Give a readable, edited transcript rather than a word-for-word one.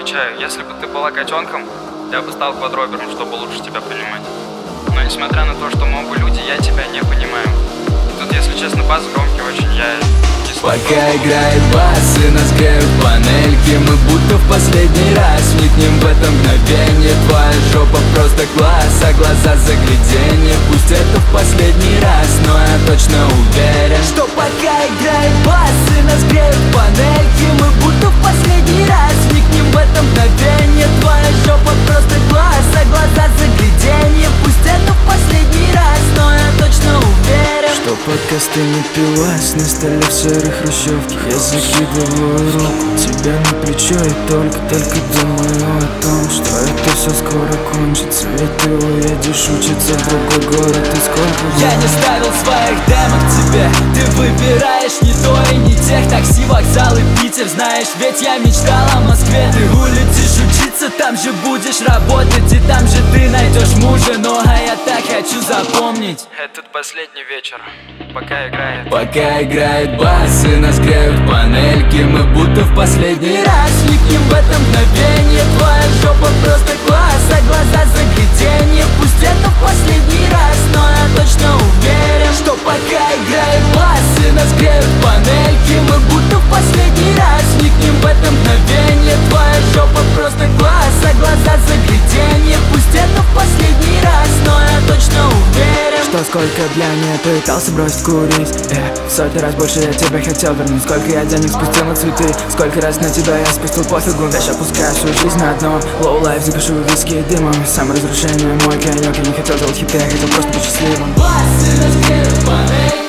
отвечаю, если бы ты была котенком, я бы стал квадробером, чтобы лучше тебя понимать. Но несмотря на то, что мы оба люди, я тебя не понимаю. Тут, если честно, бас громкий очень, я не слышу. Пока играет бас и нас греют панельки, мы будто в последний раз вникнем в это мгновение. Твоя жопа просто класс, а глаза загляденье. Пусть это в последний раз, но я точно уверен, что пока играет бас и нас греют панельки, мы будто в последний раз вникнем в это мгновение. Твоя жопа просто класс, а глаза загляденье. Пусть это в последний раз, но я точно уверен, что пока стынет пивас на столе в серой хрущевке, я закидываю руку тебе на плечо и только думаю о том, что это все скоро кончится. Ведь ты уедешь учиться в другой город, и сколько я не ставил своих демок тебе. Ты выбираешь не то и не тех. Такси, вокзал и Питер, знаешь, ведь я мечтал о Москве. Ты улетишь учиться, там же будешь работать, и там же ты найдешь мужа. Ну а я так хочу запомнить этот последний вечер, пока играет бас и нас греют панельки, мы будто в последний раз вникнем в это мгновение. Твоя жопа просто класс, а глаза загляденье. Пусть это в последний раз, но я точно уверен, что пока играет бас и нас греют панельки, мы будто в последний раз вникнем в это мгновение. Твоя жопа просто класс, а глаза загляденье. Пусть это в последний раз, но я точно уверен, что сколько для меня пытался бросить курить, в сотни раз больше я тебя хотел вернуть. Сколько я денег спустил на цветы, сколько раз на тебя я спустил пофигу. Дальше опускаю всю жизнь на дно. Low life, запишу виски дымом. Саморазрушение мой конек. Я не хотел делать хиты, я хотел просто быть счастливым. Бас и нас греют панельки.